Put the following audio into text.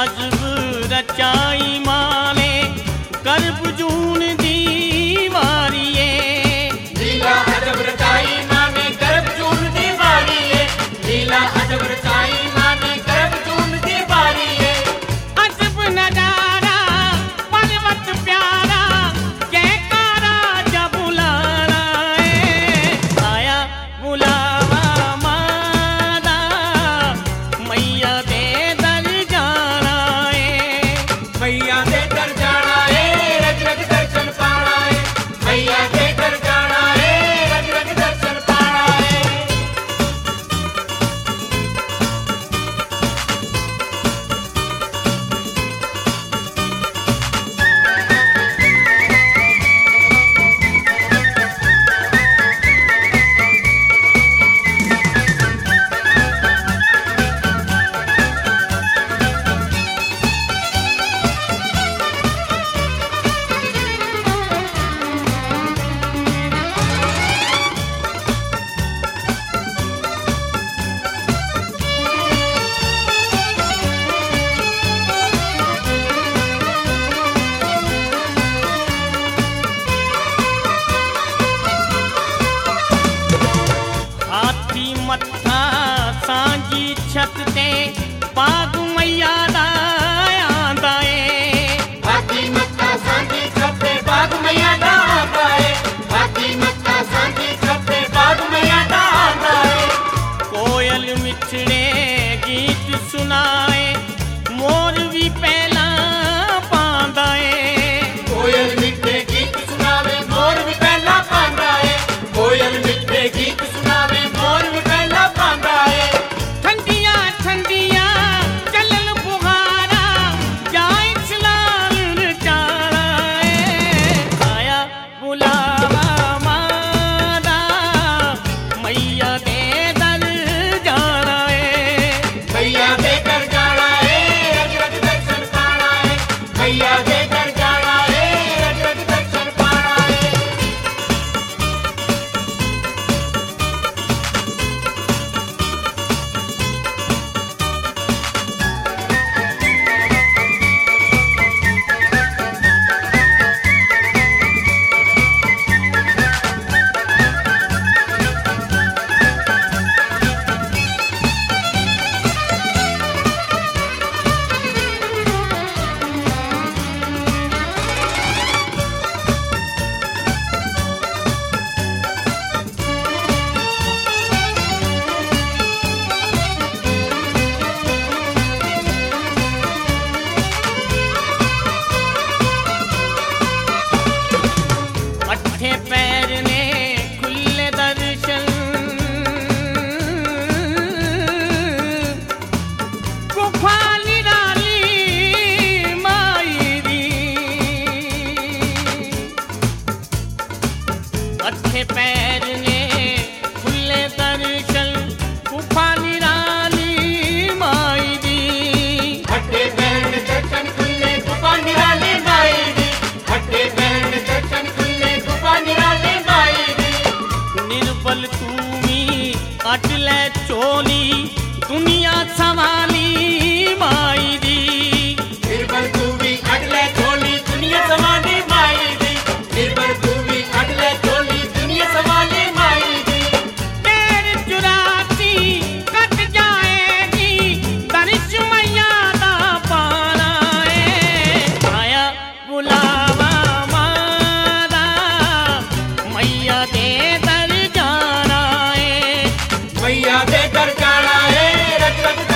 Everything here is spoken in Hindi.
अजब रचाई माने गर्भ जून दी वारिए। लीला अजब रचाई माने गर्भ जून दी वारिए। लीला अजब रचाई माने गर्भ जून दी वारिए। अजब नजारा पर्वत प्यारा जयकारा जब बुलाना है। आया बुलावा मादा मैया दे दर जाना है। मैया दे कर जाना है रग रग दर्शन पाना है। मैया दे कर जाना है रग रग दर्शन पाना है। हाथी मत्था सांझी छत ते बाग मैया दा आंदा ए। हाथी मत्था सांझी छत ते बाग मैया दा आंदा है। हाथी मत्था सांझी छत ते बाग मैया दा आंदा है। कोयल मिठड़े गीत सुनाए मोर भी पहला पांदा ए। कोयल मिठे गीत सुनावे मोर भी पहला पांदा है। कोयल मिठे गीत सुनावे मोर भी पहला पांदा है। ठंडिया ठंडिया चलन बुहारा जाए चलान चारा ए। आया बुलावा मादा मैया दे दर जाना है। मैया दे कर जाना है रग रग दर्शन पाना है। मैया दे कर जाना है रग रग दर्शन पाना है। अठे पैर ने खुले दर्शन गुफा निराली माई दी। अठे पैर ने खुले दर्शन गुफा निराली माई दी। हट्टे पैर ने दर्शन खुले गुफा निराले माई दी। हट्टे पैर ने दर्शन खुले गुफा निराले माई दी। निर्बल तूमी अटले चोली दुनिया सवाली माई दी। निर्बल तू भी अगले झोली दुनिया संभाली माई दी। निर्बल तू भी अगले झोली दुनिया संभाली माई दी। पैर चुराती कट जाएगी दर्श मैया दा पाना है। आया बुलावा मादा मैया दे दर जाना है। मैया दे कर जाना है रग रग